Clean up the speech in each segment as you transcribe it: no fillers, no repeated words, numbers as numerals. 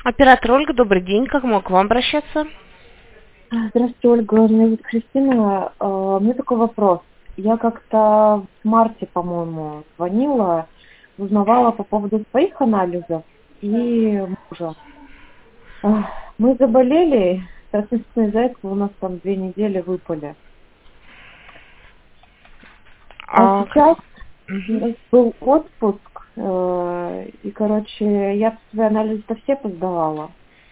Оператор Ольга, добрый день. Как могу к вам обращаться? Здравствуйте, Ольга. Меня зовут Кристина. У меня такой вопрос. Я как-то в марте, по-моему, звонила, узнавала по поводу своих анализов и мужа. Мы заболели, соответственно, из-за этого у нас там 2 недели выпали. А сейчас у нас был отпуск, и, короче, я свои анализы-то все поздавала,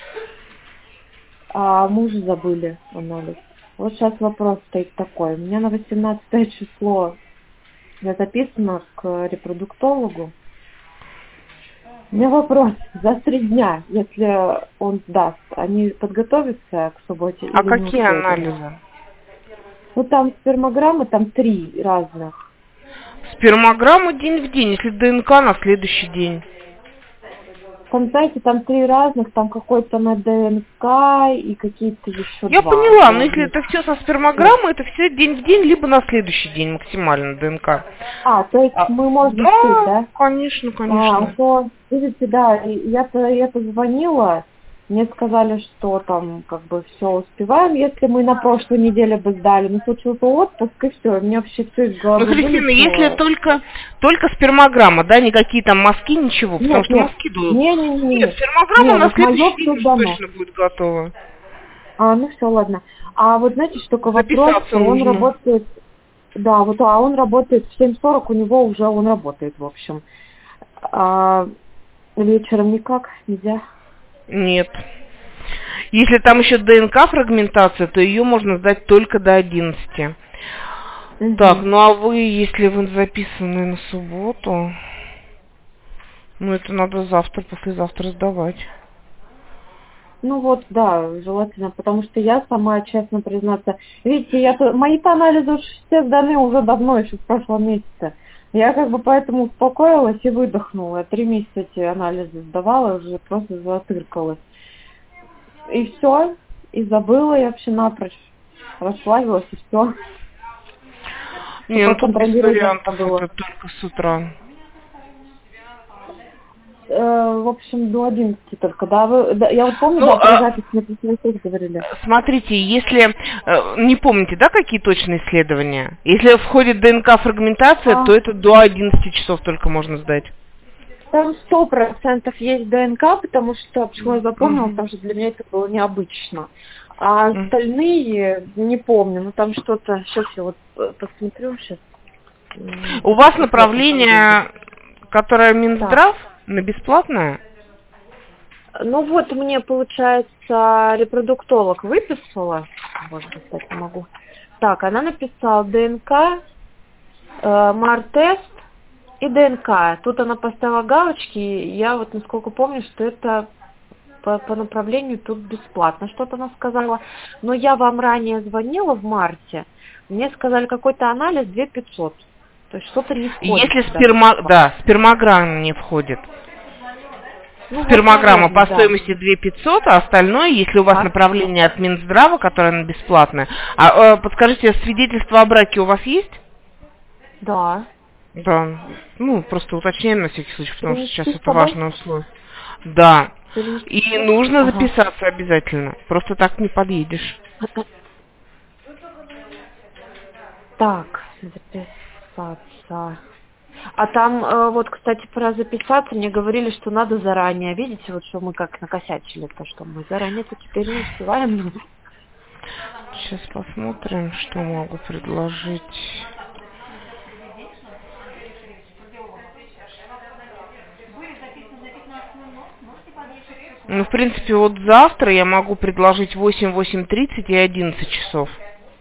а мужа забыли анализ. Вот сейчас вопрос стоит такой. У меня на 18 число я записана к репродуктологу. У меня вопрос. За 3 дня, если он сдаст, они подготовятся к субботе А или не какие успеют? анализы? Ну, там спермограммы, там 3 разных. Спермограмму день в день, если ДНК на следующий день. Там, знаете, там 3 разных, там какой-то на ДНК и какие-то еще 2. Я поняла, но если это все со спермограммы, это все день в день, либо на следующий день максимально ДНК. То есть мы можем Да, успеть, да? конечно, конечно. То, видите, да, я позвонила, мне сказали, что там как бы все успеваем, если мы на прошлой неделе бы сдали, но случился отпуск, и все, у меня вообще все из головы Ну, Христина, вылетело. если только спермограмма, да, никакие там мазки, ничего, потому что мазки дают. Нет, спермограмма на следующий день уж точно будет готова. Ну все, ладно. А вот знаете, что такой вопрос, Записаться он нужно. работает, да, вот, он работает в 7:40, у него уже он работает, в общем. Вечером никак нельзя? Нет. Если там еще ДНК фрагментация, то ее можно сдать только до 11. Так, ну а вы, если вы записаны на субботу, ну это надо завтра, послезавтра сдавать. Ну вот, да, желательно, потому что я сама, честно признаться, видите, мои-то анализы уж все сданы уже давно, еще в прошлом месяце. Я как бы поэтому успокоилась и выдохнула. 3 месяца эти анализы сдавала, уже просто затыркалась. И все, и забыла я вообще напрочь. Расслабилась, и все. Не, ну тут без вариантов, это только с утра. В общем, до 11 только, да? Я вот помню, про запись мы говорили. Смотрите, если, не помните, да, какие точные исследования? Если входит ДНК-фрагментация, то это до 11 часов только можно сдать. Там 100% есть ДНК, потому что, почему я запомнила, потому что для меня это было необычно. А остальные не помню, ну там что-то, сейчас я вот посмотрю сейчас. У вас направление, которое Минздрав, на бесплатное? Ну вот мне, получается, репродуктолог выписала, может быть, кстати, могу. Так, она написала ДНК, МАР-тест и ДНК. Тут она поставила галочки, я вот насколько помню, что это по направлению тут бесплатно, что-то она сказала. Но я вам ранее звонила в марте, мне сказали какой-то анализ 2500. То есть что-то не входит. Если спермограмма не входит. Спермограмма по стоимости 2500, а остальное, если у вас направление от Минздрава, которое бесплатное. Подскажите, свидетельство о браке у вас есть? Да. Да. Ну, просто уточняем на всякий случай, потому что сейчас это важное условие. Да. И нужно записаться обязательно. Просто так не подъедешь. Так, записаться. А там, вот, кстати, про записаться мне говорили, что надо заранее. Видите, вот что мы как накосячили-то, что мы заранее-то теперь не успеваем. Сейчас посмотрим, что могу предложить. Ну, в принципе, вот завтра я могу предложить 8, 8:30 и 11 часов.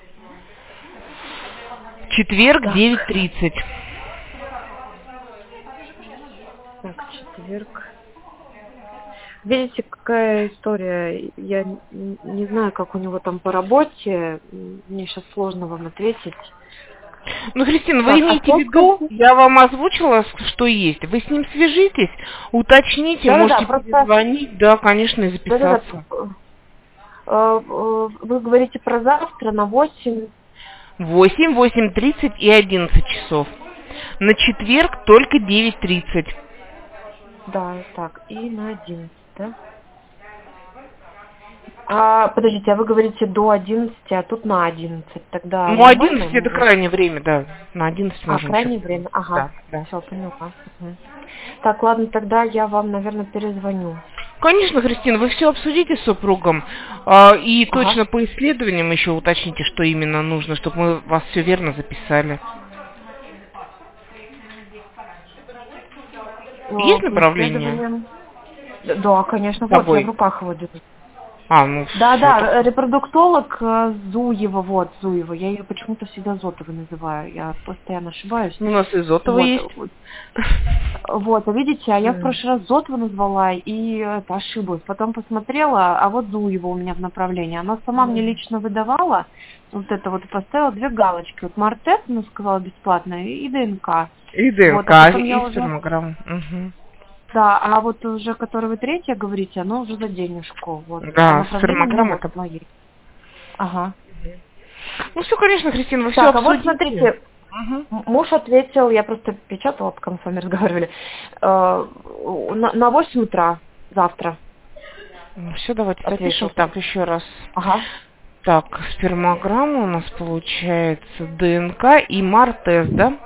В четверг 9:30. Так, четверг. Видите, какая история. Я не знаю, как у него там по работе. Мне сейчас сложно вам ответить. Ну, Кристина, вы имеете в виду, я вам озвучила, что есть. Вы с ним свяжитесь, уточните, можете перезвонить, да, конечно, и записаться. Вы говорите про завтра на 8? 8, 8:30 и 11 часов. На четверг только 9:30. Да, так, и на 11, да? Подождите, а вы говорите до 11, а тут на 11. Тогда Ну, 11 это нормально? крайнее время, да. На 11 можем еще. Крайнее время. Ага. Да, да. Все, поняла. Мгм. Так, ладно, тогда я вам, наверное, перезвоню. Конечно, Кристина, вы все обсудите с супругом и точно по исследованиям еще уточните, что именно нужно, чтобы мы вас все верно записали. Есть По направление исследованиям. Да, конечно, с вот, я в собой? руках его держу. Ну Да, репродуктолог Зуева, вот, Зуева. Я ее почему-то всегда Зотовой называю. Я постоянно ошибаюсь. У нас и Зотова Вот, есть. вот, видите, а я в прошлый раз Зотова назвала и ошиблась. Потом посмотрела, а вот Зуева у меня в направлении. Она сама мне лично выдавала, вот это вот, и поставила 2 галочки. Вот Мартес, она сказала, бесплатно, и ДНК. И ДНК, вот, а потом и я уже... спермограмм. Угу. Да, а вот уже, который вы третья говорите, оно уже за денежку. Вот. Да, А направление спермограмм у меня это... вот моей. Ага. Ну все, конечно, Кристина, вы все Так, а вот обсудите. смотрите, муж ответил, я просто печатала, пока мы с вами разговаривали, на 8 утра завтра. Ну все, давайте Ответил. запишем. Так, еще раз. Ага. Так, спермограмма у нас получается ДНК и Мартес, да?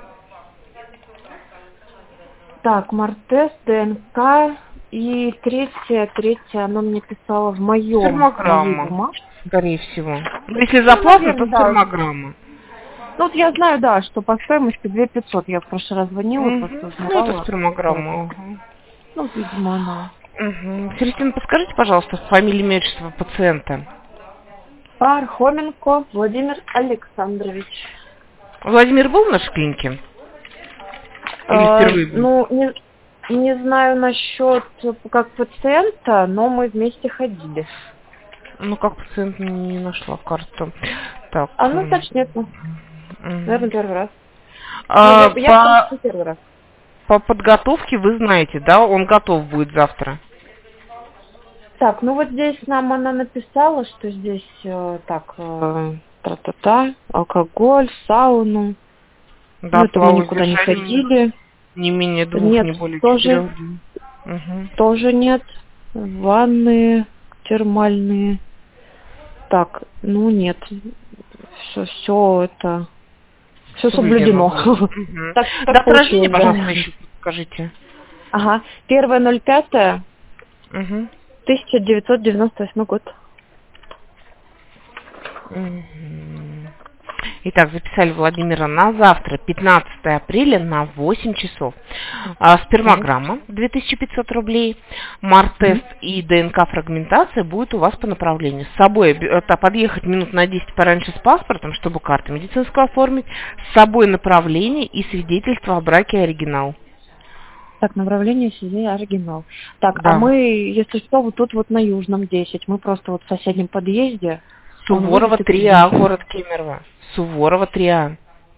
Так, Мартес, ДНК и третья, она мне писала в моей Спермограмма, бумажке. скорее всего. Ну, если заплатно, то наверное, да. спермограмма. Ну вот я знаю, да, что по стоимости 2500. Я в прошлый раз звонила, просто Ну, узнавала. это спермограмма. Ну, видимо, она. Кристина, подскажите, пожалуйста, фамилию, имя, отчество пациента. Пархоменко Владимир Александрович. Владимир был в нашей клинике? Или впервые был? Ну, не знаю насчет как пациента, но мы вместе ходили. Ну, как пациент не нашла карту. Так. Ну, значит, нет. Наверное, первый раз. Я первый раз. По подготовке вы знаете, да? Он готов будет завтра. Так, ну вот здесь нам она написала, что здесь тра-та-та, алкоголь, сауну. Да, Ну, это мы никуда не ходили. Не менее 2, нет, не более тоже, 4. Тоже нет. Ванны термальные. Так, ну нет. Все это... Все соблюдено. Так дата рождения, получилось, пожалуйста, еще скажите. Ага. 1.05. 1998 год. Итак, записали Владимира на завтра, 15 апреля, на 8 часов. Спермограмма 2500 рублей. Мартест и ДНК-фрагментация будет у вас по направлению. С собой подъехать минут на 10 пораньше с паспортом, чтобы карту медицинскую оформить. С собой направление и свидетельство о браке оригинал. Так, направление себе оригинал. Так, да. А мы, если что, вот тут вот на Южном 10. Мы просто вот в соседнем подъезде. Суворова 3А, город Кемерово. Суворова 3А.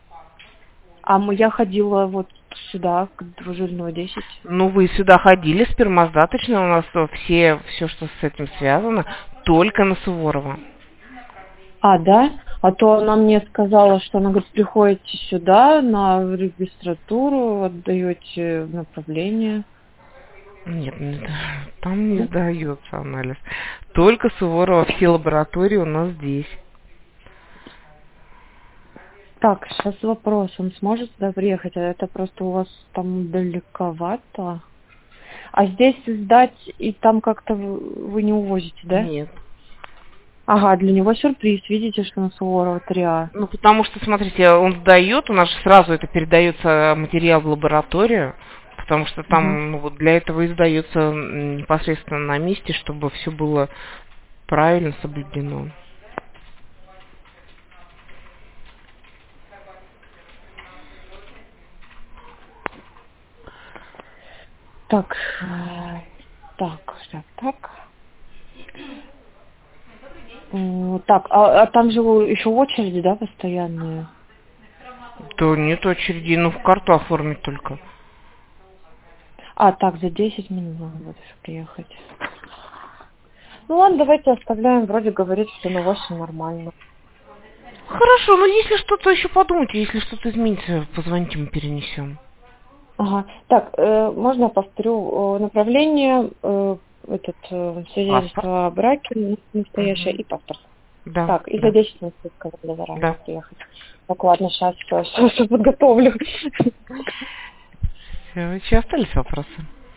Я ходила вот сюда, к Двужильного 10. Ну, вы сюда ходили, спермоздаточно, у нас все, что с этим связано, только на Суворова. Да? А то она мне сказала, что она говорит, приходите сюда на регистратуру, отдаете направление. Нет, там не сдается анализ. Только Суворова, все лаборатории у нас здесь. Так, сейчас вопрос. Он сможет сюда приехать? А это просто у вас там далековато? А здесь сдать и там как-то вы не увозите, да? Нет. Ага, для него сюрприз. Видите, что на Суворова 3А. Ну, потому что, смотрите, он сдает, у нас же сразу это передается материал в лабораторию, потому что там вот для этого и сдается непосредственно на месте, чтобы все было правильно соблюдено. Так. Так, а там же еще очереди, да, постоянные? Да нет очереди, в карту оформить только. Так, за 10 минут надо будет приехать. Ну ладно, давайте оставляем, вроде говорит, что на 8 нормально. Хорошо, но если что-то еще подумайте, если что-то изменится, позвоните, мы перенесем. Ага. Так, можно я повторю? Направление свидетельство о браке настоящее и паспорт. Да. Так, и да. за 10 минут для заранее Да. приехать. Так, ладно, сейчас все подготовлю. Всё, еще остались вопросы?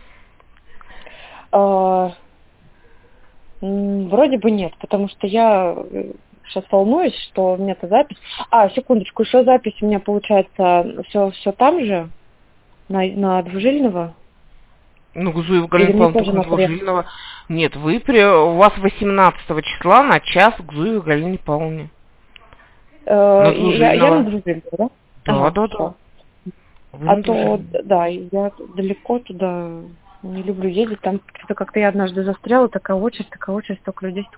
Вроде бы нет, потому что я сейчас волнуюсь, что у меня-то запись. Секундочку, еще запись у меня получается все там же, на Двужильного. Ну, Гузуева Или Галина мне Павловна, тоже только надо Двужильного. Нет, у вас 18 числа на час к Гузуевой Галине Павловне. На Я на Двужильного. Двужильного, да? Да. Всё. Вы на То, Двужильного. да, я далеко туда не люблю ездить. Там что-то как-то я однажды застряла, такая очередь, столько людей.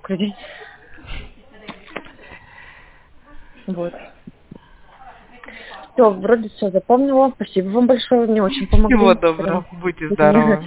Вот. Все, вроде все запомнила. Спасибо вам большое, мне очень помогли. Всего доброго. Будьте здоровы.